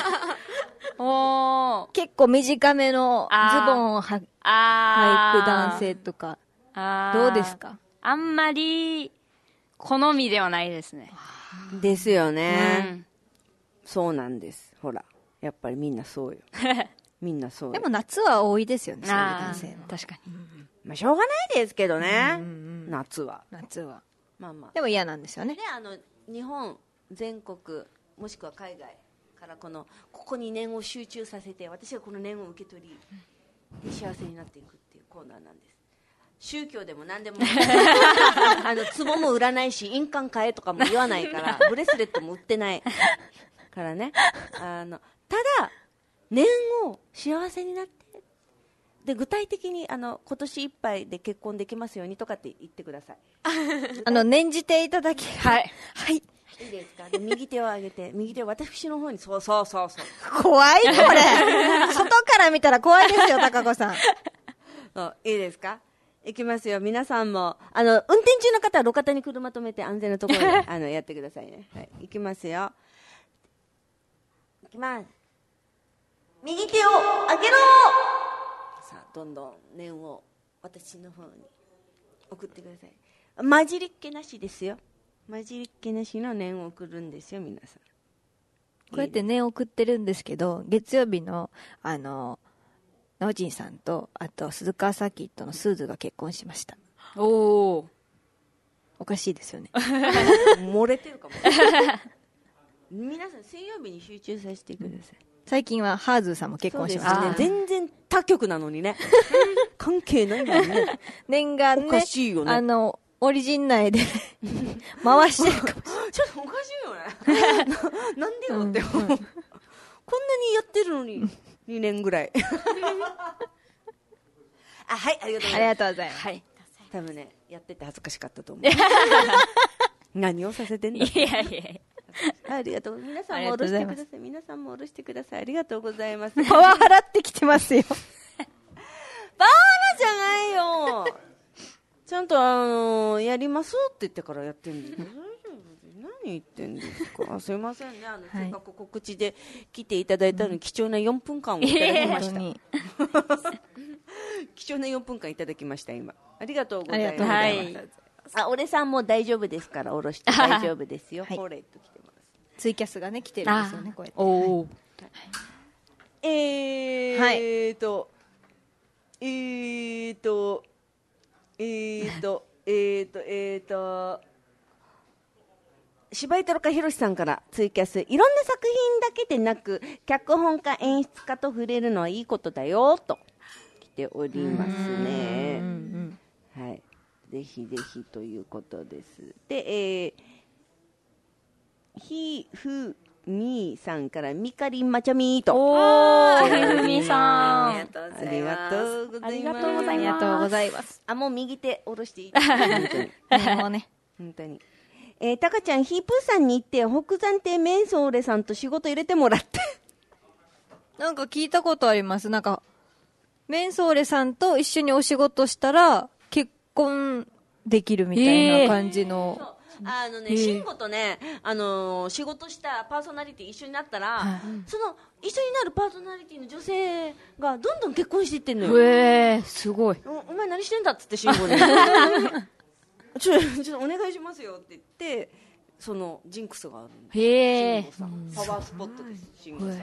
お結構短めのズボンをは履く男性とかどうですか？ あんまり好みではないですね。 ですよね、うん、そうなんです。ほらやっぱりみんなそうよ。みんなそうよ。 でも夏は多いですよね、そういう男性は。 確かに、うん、 まあしょうがないですけどね、うんうんうん、夏は夏はまあまあでも嫌なんですよね。 であの日本全国もしくは海外からこのここに念を集中させて、私がこの念を受け取りで幸せになっていくっていうコーナーなんです。宗教でも何でもあの壺も売らないし印鑑買えとかも言わないからブレスレットも売ってないからね。あのただ念を幸せになってで具体的にあの今年いっぱいで結婚できますようにとかって言ってください。 あの念じていただきはいはい。 いいですか？で右手を上げて、右手を私の方に、そうそうそうそう。 怖いこれ。外から見たら怖いですよ高子さん。 そういいですか？ いきますよ。皆さんもあの運転中の方は路肩に車止めて安全なところであのやってくださいね。はい、いきますよ。いきます。右手を上げろ。さあ、どんどん念を私の方に送ってください。混じりっけなしですよ。混じりっけなしの念を送るんですよ、皆さん。 こうやって念を送ってるんですけど、月曜日のあのなおじんさんと、あと鈴川サーキットのスーズが結婚しました。 おお、 おかしいですよね。 漏れてるかも。皆さん水曜日に集中させてください。 最近はハーズーさんも結婚しましたね。 全然他局なのにね。関係ないのにね。 念願ね。 おかしいよね。 あのオリジン内で回してるかもしれない。 ちょっとおかしいよね。な, なんでよって、うん、こんなにやってるのににねんぐらい。あ、はい、ありがとうございます。 ありがとうございます。 はい、多分ね、やってて恥ずかしかったと思う。何をさせてんだ。 いやいや。 ありがとう。皆さんも下ろしてください。皆さんも下ろしてください。ありがとうございます。 パワハラってきてますよ。 パワハラじゃないよ。ちゃんとあのー、やりますって言ってからやってるんです。大丈夫？何言ってんですか。すいませんね。あの、はい、せっかく告知で来ていただいたのに、貴重なよんぷんかんをいただきました。貴重なよんぷんかんいただきました今。ありがとうございます。はい、あ、俺さんも大丈夫ですから下ろして大丈夫ですよ。はい、ほれっと来てます。 ツイキャスがね来てるんですよね。こうやって。 おお。はい、えー、はい、えーとえーとえーとえーとえーと柴井太郎ひろしさんからツイキャス、いろんな作品だけでなく脚本家演出家と触れるのはいいことだよと来ておりますね。はい、ぜひぜひということです。で、えー、ひふみーさんからみかりんまちゃみーと。 おー、ひふみさん。 ありがとうございます。 ありがとうございます。ありがとうございます。 あ、もう右手下ろしていいですか。本当に。もうね。本当に。えー、たかちゃん、ヒープーさんに行って、北山亭メンソーレさんと仕事入れてもらって。 なんか聞いたことあります。なんか、メンソーレさんと一緒にお仕事したら、結婚できるみたいな感じの。えーあのね、慎吾とね、あのー、仕事したパーソナリティ一緒になったら、はい、その一緒になるパーソナリティの女性がどんどん結婚していってんのよ。 へー、すごい。 お, お前何してんだっつって慎吾にちょちょっとお願いしますよって言って、そのジンクスがあるんです。 へー、 パワースポットです。慎吾さん。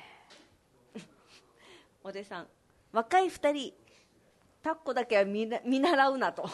おでさん、若い二人タッコだけは見な見習うなと。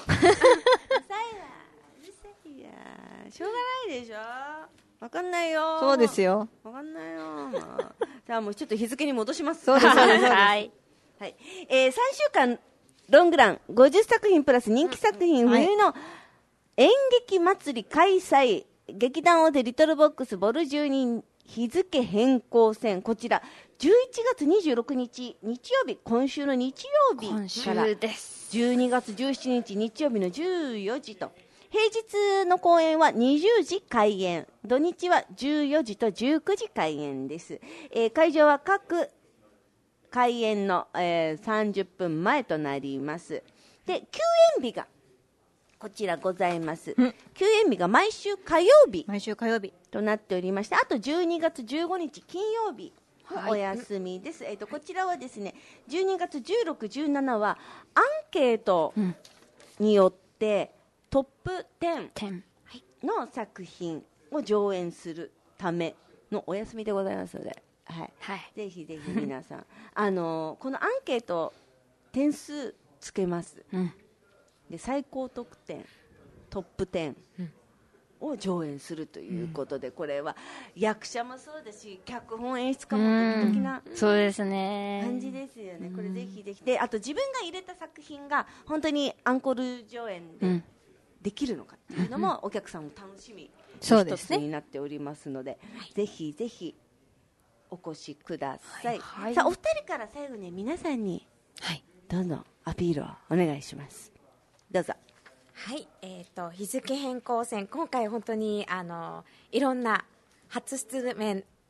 いやしょうがないでしょ。わかんないよ。 そうですよ。 わかんないよ。まあ、じゃあもうちょっと日付に戻します。 そうですそうです。 はい。はい。えー、さんしゅうかんロングランごじゅっさくひんプラス人気作品、うん、冬の演劇祭り開催、劇団大手リトルボックスボルじゅうに日付変更線、こちらじゅういちがつにじゅうろくにち日曜日、今週の日曜日からじゅうにがつじゅうしちにち日曜日のじゅうよじと、平日の公演はにじゅうじ開演、土日はじゅうよじとじゅうくじ開演です。えー、会場は各開演の、えー、さんじゅっぷんまえとなります。で、休演日がこちらございます。休演日が毎週火曜日毎週火曜日となっておりまして、あとじゅうにがつじゅうごにち金曜日お休みです。はい、えーと、こちらはですね、じゅうにがつじゅうろく、じゅうしちはアンケートによって、うんトップじゅうの作品を上演するためのお休みでございますので、はいはい、ぜひぜひ皆さんあのこのアンケート点数つけます、うん、で最高得点トップじゅうを上演するということで、うん、これは役者もそうだし脚本演出家もドキドキな、 うん、そうですね感じですよね。これぜひぜひで、あと自分が入れた作品が本当にアンコール上演で、うんできるのかっていうのもお客さんの楽しみの一つになっておりますので、ぜひぜひお越しください。はいはい、さあお二人から最後に皆さんにどんどんアピールをお願いします。どうぞ。 はい、えーと日付変更線、今回本当にあのいろんな初出演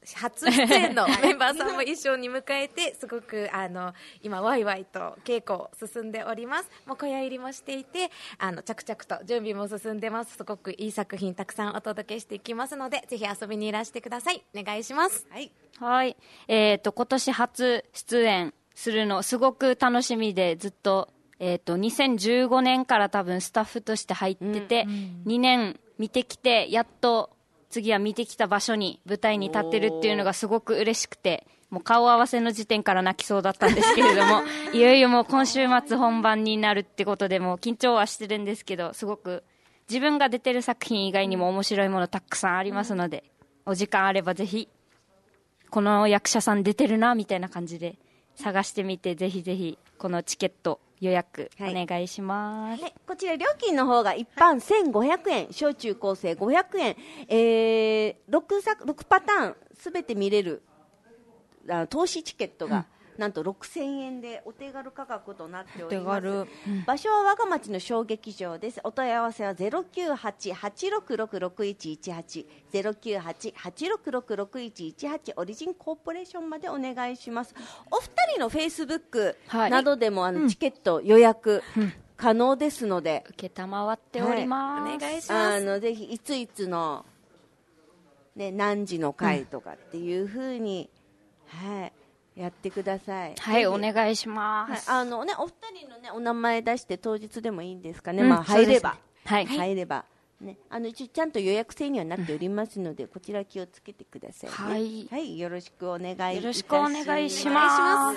初出演のメンバーさんも一緒に迎えてすごくあの今ワイワイと稽古進んでおります。もう小屋入りもしていてあの着々と準備も進んでます。すごくいい作品たくさんお届けしていきますのでぜひ遊びにいらしてください。お願いします。 はい、 はい、えー、と今年初出演するのすごく楽しみでずっと、えー、とにせんじゅうごねんから多分スタッフとして入ってて、うんうん、にねん見てきてやっと次は見てきた場所に舞台に立ってるっていうのがすごく嬉しくてもう顔合わせの時点から泣きそうだったんですけれどもいよいよもう今週末本番になるってことでもう緊張はしてるんですけどすごく自分が出てる作品以外にも面白いものたくさんありますので、うん、お時間あればぜひこの役者さん出てるなみたいな感じで探してみてぜひぜひこのチケット予約お願いします、 はいはい、こちら料金の方が一般せんごひゃくえん、小中高生ごひゃくえん、えー、6, 作6パターンすべて見れるあ投資チケットが、うんなんとろくせんえんでお手軽価格となっております、うん、場所は我が町の小劇場です。お問い合わせは ゼロきゅうはち はちろくろく ろくいちいちはち ゼロきゅうはち はちろくろく ろくいちいちはちオリジンコーポレーションまでお願いします。お二人のフェイスブックなどでもあのチケット予約、うんうん可能ですので受けたまわっております、 はい、お願いします。あのぜひいついつの、ね、何時の回とかっていう風に、うんはいやってください。 はい、お願いします。 はい、あのね、お二人のね、お名前出して当日でもいいんですかね。うん、まあ入れば、 はい、 入ればね、あの一応ちゃんと予約制にはなっておりますので、うん、こちら気をつけてくださいね。はい、はい、よろしくお願いいたします。 よろしくお願いします。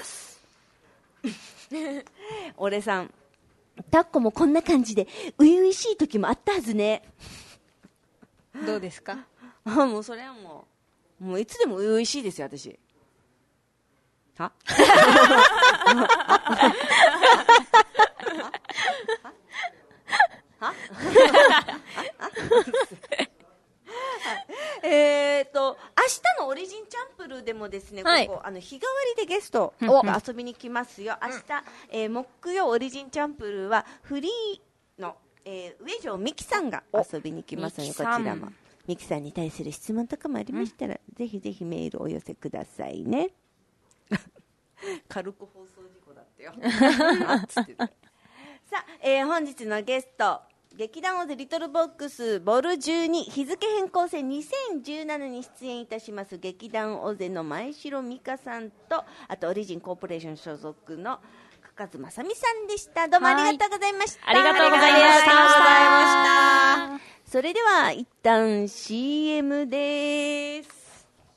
俺さん、タッコもこんな感じで初々しい時もあったはずね。 どうですか？ あ、もうそれはもう、もういつでも初々しいですよ私。ははえっと明日のオリジンチャンプルーでもですね、はい、ここあの日替わりでゲストが遊びに来ますよ。明日、えー、木曜オリジンチャンプルーはフリーの、えー、上条美希さんが遊びに来ますのでこちらも美希さんに対する質問とかもありましたら、うん、ぜひぜひメールをお寄せくださいね。軽く放送事故だったよ。さあ、えー、本日のゲスト劇団オゼリトルボックスボルじゅうに日付変更線にせんじゅうななに出演いたします劇団オゼの前城美香さんとあとオリジンコーポレーション所属の加津正美さんでした。どうもありがとうございました。 ありがとうございました。 それでは一旦 シーエム です。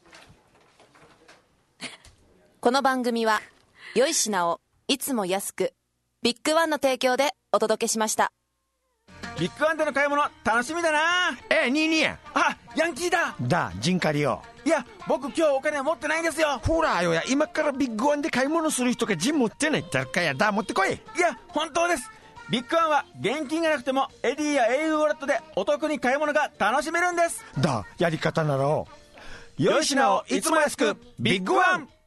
この番組は良い品をいつも安くビッグワンの提供でお届けしました。 ビッグワンでの買い物楽しみだな。 え、ニーニーや。 あ、ヤンキーだ。 だ、ジンカリよ。 いや、僕今日お金持ってないんですよ。 ほらよや、今からビッグワンで買い物する人がジン持ってないってかやだ、持ってこい。 いや、本当です。ビッグワンは現金がなくてもエディや エーユー ウォレットでお得に買い物が楽しめるんです。 だ、やり方ならお良い品をいつも安くビッグワン。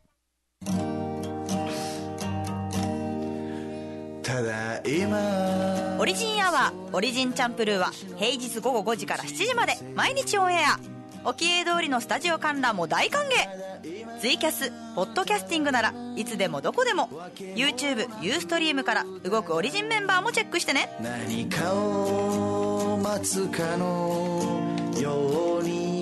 ただいまオリジンアワーオリジンチャンプルーは平日午後ごじからしちじまで毎日オンエア。おきえ通りのスタジオ観覧も大歓迎。ツイキャスポッドキャスティングならいつでもどこでも YouTube、ユーストリームから動くオリジンメンバーもチェックしてね。 何かを待つかのように。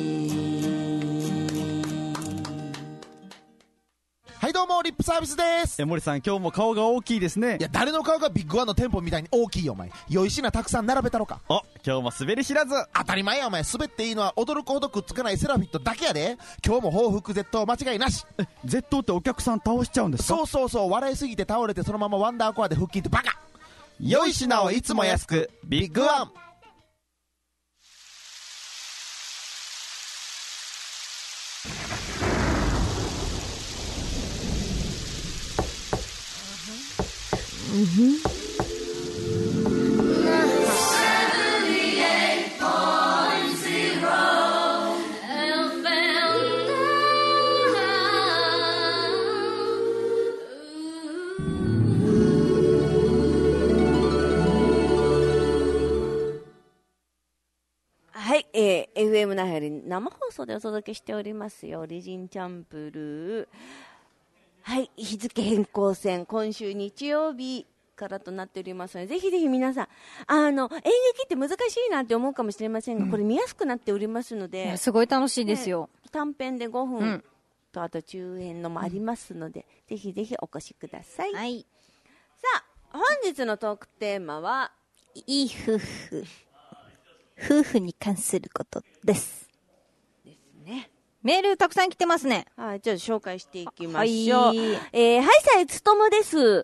はいどうもリップサービスです。 え森さん今日も顔が大きいですね。 いや誰の顔がビッグワンの店舗みたいに大きいよお前。良い品たくさん並べたろか。 お今日も滑り知らず。 当たり前やお前。滑っていいのは驚くほどくっつかないセラフィットだけやで。今日も報復絶倒間違いなし。 え絶倒ってお客さん倒しちゃうんですか？ そうそうそう。笑いすぎて倒れてそのままワンダーコアで腹筋ってバカ。 良い品をいつも安くビッグワン。 うんふんはい、えー、エフフエム 那覇より生放送でお届けしておりますよ。リジンチャンプルー。はい、日付変更線、今週日曜日からとなっておりますので、ぜひぜひ皆さん、あの、演劇って難しいなって思うかもしれませんが、うん、これ見やすくなっておりますので。 すごい楽しいですよ。 ね、短編でごふん、うん、と、あと中編のもありますので、うん、ぜひぜひお越しください。 はい。 さあ、本日のトークテーマは、 いい夫婦。夫婦に関することです。 ですね。 メールたくさん来てますね。 はい、じゃあ紹介していきましょう。はい、えー、はいさいつとむです。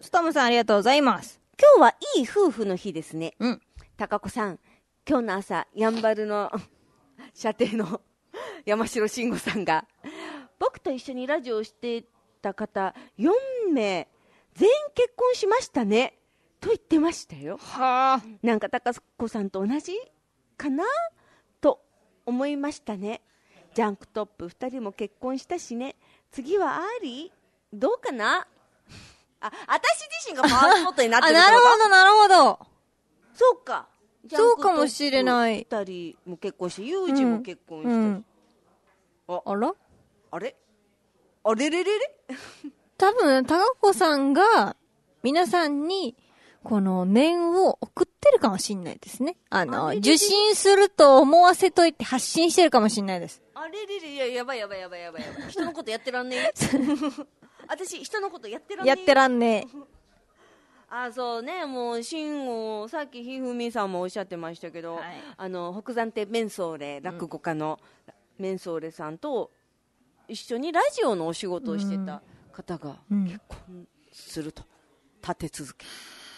つとむさんありがとうございます。 今日はいい夫婦の日ですね。うん。たかこさん、今日の朝、やんばるの射程の山城慎吾さんが、僕と一緒にラジオをしてた方よんめい、全員結婚しましたね。と言ってましたよ。 はあ。 なんかたかこさんと同じかなと思いましたね。ジャンクトップふたりも結婚したしね。次はアーリーどうかな。あ、私自身がパワースポットになってるあ、なるほどなるほど。 そうか。 そうかもしれない。 ふたりも結婚して、ユージも結婚したし、うんうん、 あ、あらあれあれれれれ多分、たかこさんが皆さんにこの念を送ってるかもしんないですね。あの、あ受信すると思わせといて発信してるかもしんないです。 あれれれ、いや、やばいやばいやばいやばいやばい。人のことやってらんねえ。私、人のことやってらんねえ。 やってらんねえ。 あ、そうね、もう、慎吾、さっきひふみさんもおっしゃってましたけど、はい、あの、北山亭メンソーレ、落語家のメンソーレさんと一緒にラジオのお仕事をしてた方が結婚すると、立て続け。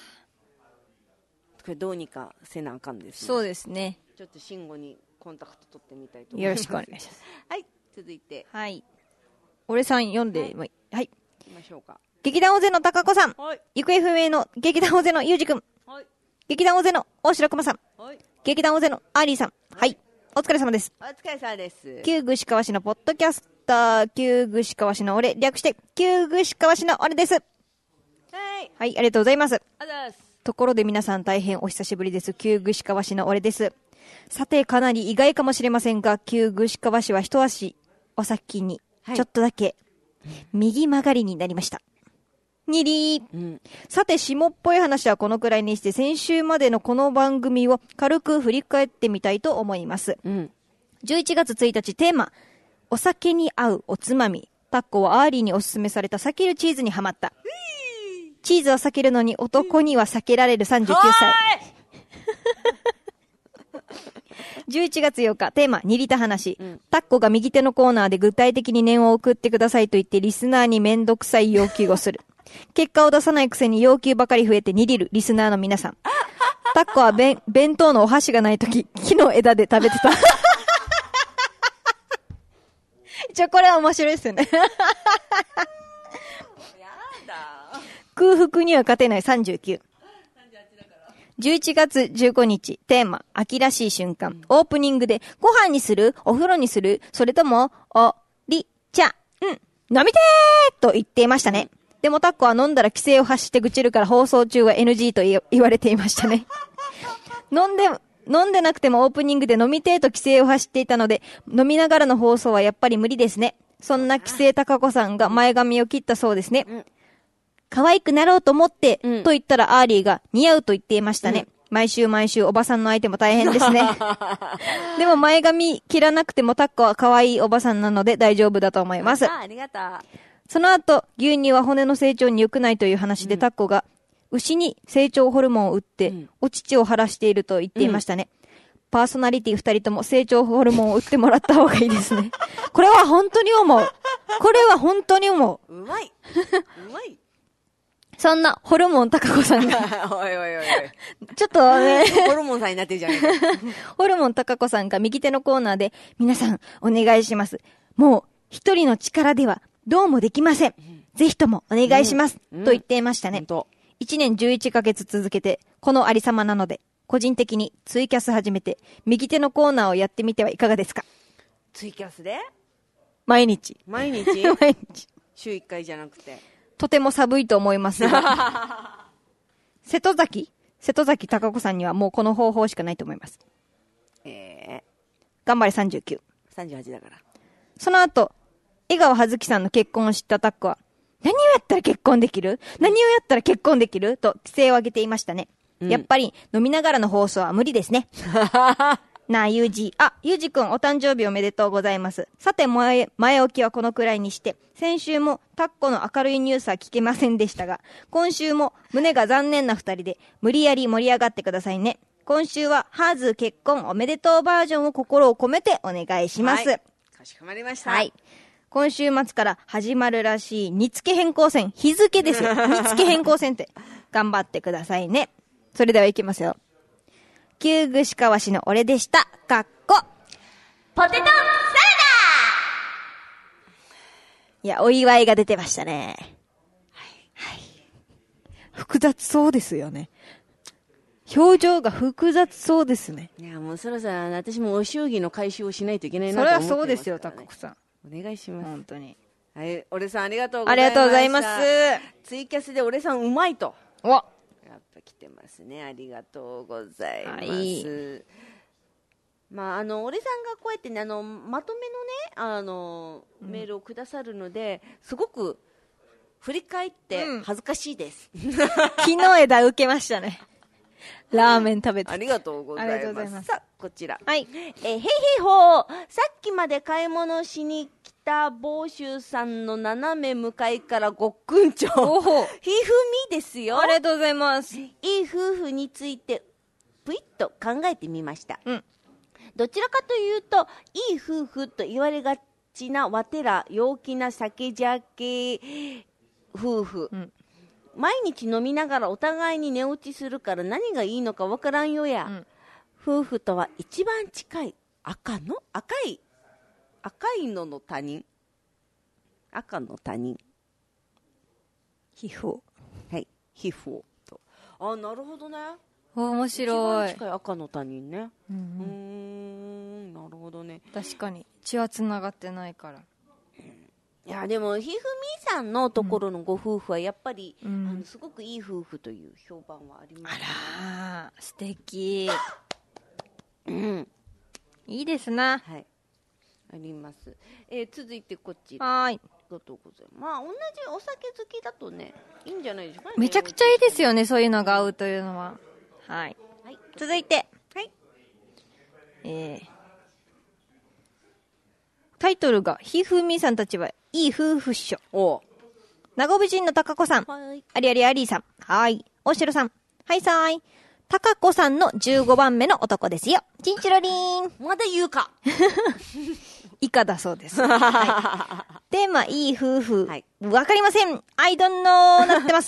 これどうにかせなあかんですね。 そうですね。 ちょっと慎吾にコンタクト取ってみたいと思います。 よろしくお願いします。 はい、続いて。 はい。俺さん読んでもいい？はい。 行きましょうか。 劇団大勢の高子さん。 はい。 行方不明の劇団大勢のゆうじくん。 はい。 劇団大勢の大城熊さん。 はい。 劇団大勢のアーリーさん。はい。お疲れ様です。 お疲れ様です。 旧串川市のポッドキャスター、旧串川市の俺、略して、旧串川市の俺です。はい。はい、ありがとうございます。 ありがとうございます。 ところで皆さん大変お久しぶりです。旧串川市の俺です。さて、かなり意外かもしれませんが、旧串川市は一足お先に、ちょっとだけ、右曲がりになりました。にりー、うん、さて、下っぽい話はこのくらいにして、先週までのこの番組を軽く振り返ってみたいと思います。うん、じゅういちがつついたちテーマ、お酒に合うおつまみ。タッコはアーリーにおすすめされた避けるチーズにハマった。チーズを避けるのに男には避けられるさんじゅうきゅうさい。じゅういちがつようか、テーマ、にりた話、うん。タッコが右手のコーナーで具体的に念を送ってくださいと言ってリスナーにめんどくさい要求をする。結果を出さないくせに要求ばかり増えてにりるリスナーの皆さん。タッコは弁弁当のお箸がないとき、木の枝で食べてた。一応これは面白いですよね。空腹には勝てないさんじゅうきゅう。じゅういちがつじゅうごにち、テーマ、秋らしい瞬間。うん、オープニングで、ご飯にする？お風呂にする？それとも、お、り、ちゃ、うん、飲みてーと言っていましたね。でもタッコは飲んだら規制を発して愚痴るから放送中は エヌジー と言われていましたね。飲んで、飲んでなくてもオープニングで飲みてーと規制を発していたので、飲みながらの放送はやっぱり無理ですね。そんな規制高子さんが前髪を切ったそうですね。うん、可愛くなろうと思って、うん、と言ったらアーリーが似合うと言っていましたね。うん、毎週毎週おばさんの相手も大変ですね。でも前髪切らなくてもタッコは可愛いおばさんなので大丈夫だと思います。 あ、ありがとう。 その後、牛乳は骨の成長に良くないという話で、うん、タッコが牛に成長ホルモンを打って、うん、お乳を晴らしていると言っていましたね。うん、パーソナリティ二人とも成長ホルモンを打ってもらった方がいいですね。これは本当に思う。これは本当に思う。うまい。うまい。 そんなホルモン高子さんがおいおいおいおいちょっとねホルモンさんになってるじゃないか。 ホルモン高子さんが右手のコーナーで、皆さんお願いします。もう一人の力ではどうもできません。うん、ぜひともお願いします、うん、と言っていましたね。いちねんじゅういっかげつ続けてこのありさまなので、個人的にツイキャス始めて右手のコーナーをやってみてはいかがですか。 ツイキャスで毎日毎日毎日週いっかいじゃなくて、 とても寒いと思いますが瀬戸崎瀬戸崎貴子さんにはもうこの方法しかないと思います。 え頑張れさんじゅうきゅう。 さんじゅうはちだから。 その後、江川葉月さんの結婚を知ったタックは、何をやったら結婚できる？何をやったら結婚できる？と規制を上げていましたね。うん、やっぱり飲みながらの放送は無理ですね。なあ、ゆうじ。あ、ゆうじくんお誕生日おめでとうございます。さて、前、前置きはこのくらいにして、先週もタッコの明るいニュースは聞けませんでしたが、今週も胸が残念な二人で無理やり盛り上がってくださいね。今週はハーズ結婚おめでとうバージョンを心を込めてお願いします。はい、 かしこまりました。 はい。今週末から始まるらしい日付変更線、日付ですよ。日付変更線って頑張ってくださいね。それでは行きますよ。旧串川市の俺でした。かっこポテトサラダ。 いや、お祝いが出てましたね。はい。はい。複雑そうですよね。表情が複雑そうですね。 いや、もうそろそろ私もお祝儀の回収をしないといけないなと思ってます、ね。それはそうですよ、 タクコさん。 お願いします。 本当に。 はい、俺さんありがとうございます。 ありがとうございます。 ツイキャスで俺さんうまいと。 おやっぱ来てますね。ありがとうございます。はい、まあ、あの、俺さんがこうやってね、あの、まとめのね、あの、うん、メールをくださるので、すごく振り返って恥ずかしいです。 うん、昨日枝受けましたね。ラーメン食べて。 ありがとうございます。ありがとうございます。さあ、こちら。 はい。 えー、へいへいほー。さっきまで買い物しに来た房州さんの斜め向かいからごっくんちょ。おほ。ひふみですよ。 ありがとうございます。 いい夫婦について、ぷいっと考えてみました。 うん。 どちらかというと、いい夫婦と言われがちなわてら、陽気な酒酒夫婦。うん。毎日飲みながらお互いに寝落ちするから何がいいのかわからんよや、うん、夫婦とは一番近い赤の赤い赤いのの他人、赤の他人、 皮膚、 はい皮膚と。あ、なるほどね。 面白い。 一番近い赤の他人ね。 うん、うん、 うーん、なるほどね。 確かに血はつながってないから。 いやでもひふみさんのところのご夫婦はやっぱり、うん、あのすごくいい夫婦という評判はあります、ね、 あら素敵うん、 いいですな。 はい、あります、えー、続いてこちら。 はい、 ありがとうございます。まあ同じお酒好きだとねいいんじゃないでしょうかね。 めちゃくちゃいいですよね、そういうのが合うというのは。はい、 はい、 続いて、 はい、 えー、タイトルがひふみさんたちはいい夫婦っしょ。 お名古屋人の高子さん、 はい、 ありありありさん、はい、大城さん、はいさーい、高子さんのじゅうごばんめの男ですよ。チンチロリーン。 まだ言うか。 以下だそうです。はい、テーマいい夫婦、はい、わかりません。I don't know なってます。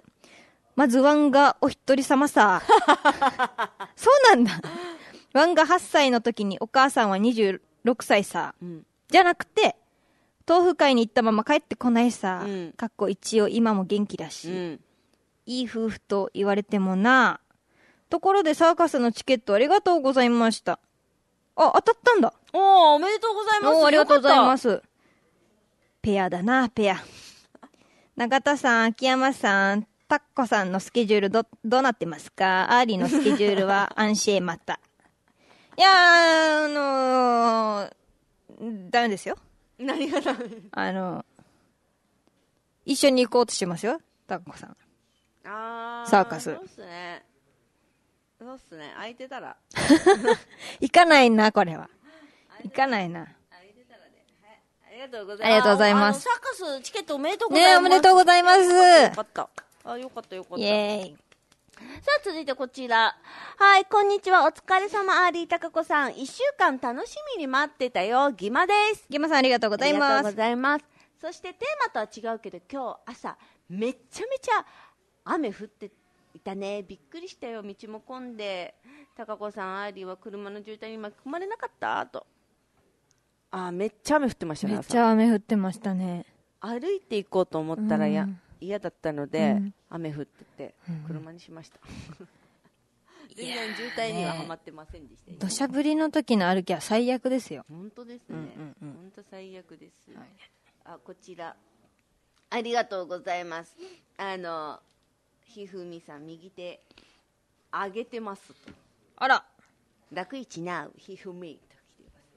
まずワンがお一人様さ。そうなんだ。ワンがはっさいの時にお母さんはにじゅうろくさいさ、うん、じゃなくて豆腐会に行ったまま帰ってこないさ、うん、かっこ一応今も元気だし、うん、いい夫婦と言われてもな。ところでサーカスのチケットありがとうございました。あ、当たったんだ。 おー、おめでとうございます。 おー、ありがとうございます。ペアだな、ペア。永田さん、秋山さん、タッコさんのスケジュールど、どうなってますか？アーリーのスケジュールはアンシェまた。いやー、あのー、ダメですよ。 何がダメ？ あの、一緒に行こうとしてますよ、タッコさん。 あー、 サーカス。 そうっすね。そうっすね。空いてたら。 行かないな、これは。行かないな。 空いてたらね。はい。ありがとうございます。 ありがとうございます。 サーカスチケットおめでとうございます。 ね、おめでとうございます。 よかった。あ、よかったよかった。 イェーイ。 さあ、続いてこちら。はい、こんにちは。お疲れ様、アーリータカコさん。一週間楽しみに待ってたよ。ギマです。 ギマさんありがとうございます。 ありがとうございます。そしてテーマとは違うけど、今日朝、めっちゃめちゃ雨降っていたね。びっくりしたよ。道も混んで。タカコさん、アーリーは車の渋滞に巻き込まれなかったと。あ、めっちゃ雨降ってましたね。 めっちゃ雨降ってましたね。 歩いて行こうと思ったらや、うん、嫌だったので、うん、雨降ってて車にしました、うん、全然渋滞にははまってませんでした。 土砂降りの時の歩きは最悪ですよ。 本当ですね、うんうんうん、本当最悪です、はい、あ、こちらありがとうございます。あのひふみさん右手上げてますと。 あら、 楽一なうひふみと来てます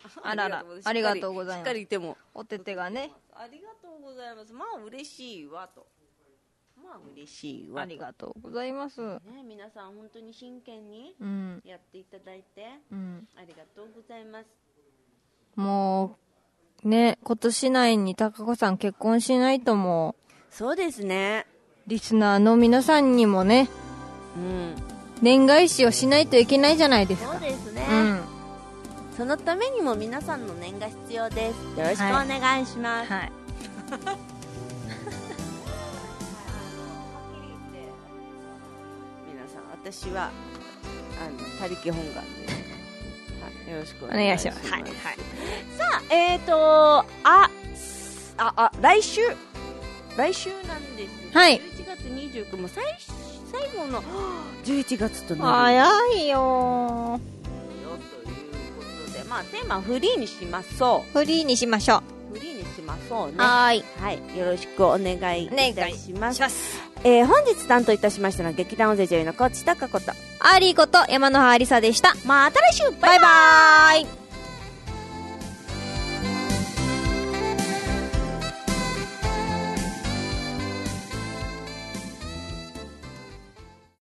あらら、ありがとうございます。 しっかりいても。 お手手がね。 ありがとうございます。まあ嬉しいわと。まあ嬉しいわ。 ありがとうございます。ね、 皆さん本当に真剣にやっていただいて、うん、ありがとうございます。 もう、ね、今年内に高子さん結婚しないともう。 そうですね。 リスナーの皆さんにもね、うん、年返しをしないといけないじゃないですか。 そうですね。うん、そのためにも皆さんの念が必要です。よろしくお願いします。はい。はい私はあの他力本願です、はい、よろしくお願いします。はいはい、さあえっ、ー、とあああ来週来週なんです。はい。じゅういちがつにじゅうくにちも最最後のじゅういちがつとなる。 早いよよということで、まあテーマはフリーにしましょう。フリーにしましょう。フリーにしましょうね。 はい。 はい。よろしくお願いいたします。 お願いします。 えー、本日担当いたしましたのは劇団オゼ女優のコーチタカことアリーこと山野葉ありさでした。 また来週。バイバーイ。